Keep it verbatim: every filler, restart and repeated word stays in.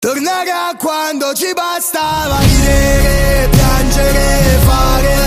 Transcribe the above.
Tornare a quando ci bastava ridere, piangere, fare